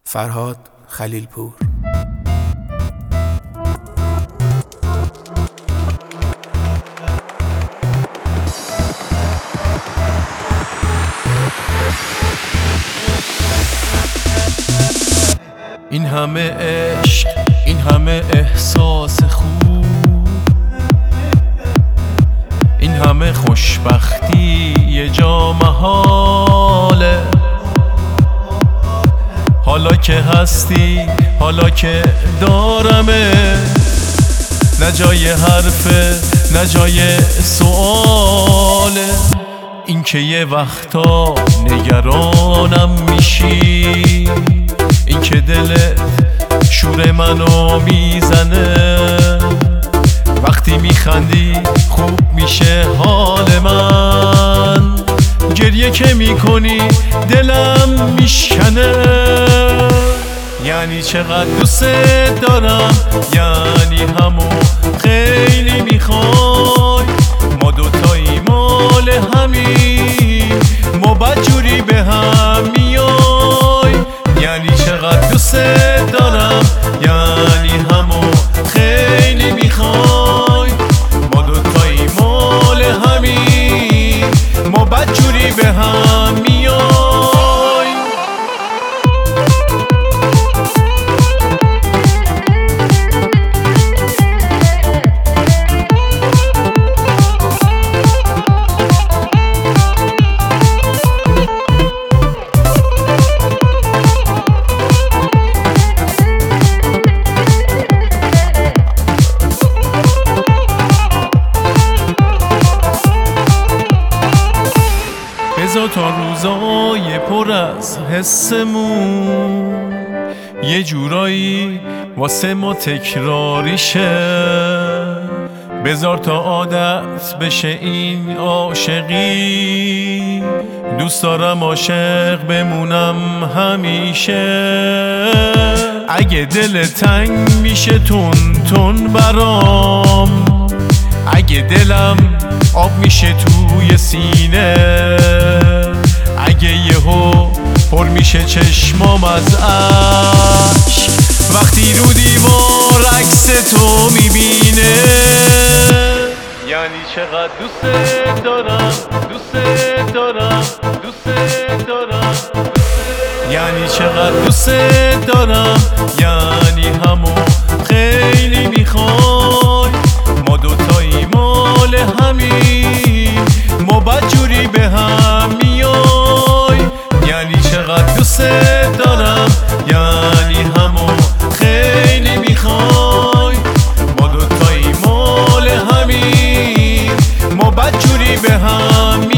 فرهاد خلیلپور. این همه عشق، این همه احساس خوب، این همه خوشبختی یه جا محاله. حالا که هستی، حالا که دارمه، نه جای حرفه نه جای سؤاله. این که یه وقتا نگرانم میشی، این که دلت شور منو میزنه، وقتی میخندی خوب میشه حال من، گریه که میکنی دلم میشکنه. یعنی چقدر دوست دارم، یعنی همو خیلی میخوای، ما دوتایی مال همین، ما بدجوری به هم میای. یعنی چقدر دوست دارم، یعنی همو خیلی میخوای، ما دوتایی مال همین، ما بدجوری به هم میای. بذار تا روزای پر از حسمون یه جورایی واسه ما تکراری شه، بذار تا عادت بشه این عاشقی، دوست دارم عاشق بمونم همیشه. اگه دل تنگ میشه تون تون برام، اگه دلم آب میشه توی سینه، اگه یهو پر میشه چشمام از عشق، وقتی رو دیوار عکس تو میبینه. یعنی چقدر دوست دارم، دوست دارم، دوست دارم، یعنی چقدر دوست دارم، یعنی همو خیلی میخوای، ما دوتایی مال همین، ما بدجوری به هم میای. یعنی چقدر دوست دارم، یعنی همو خیلی میخوای، ما دوتایی مال همین، ما بدجوری به هم میای.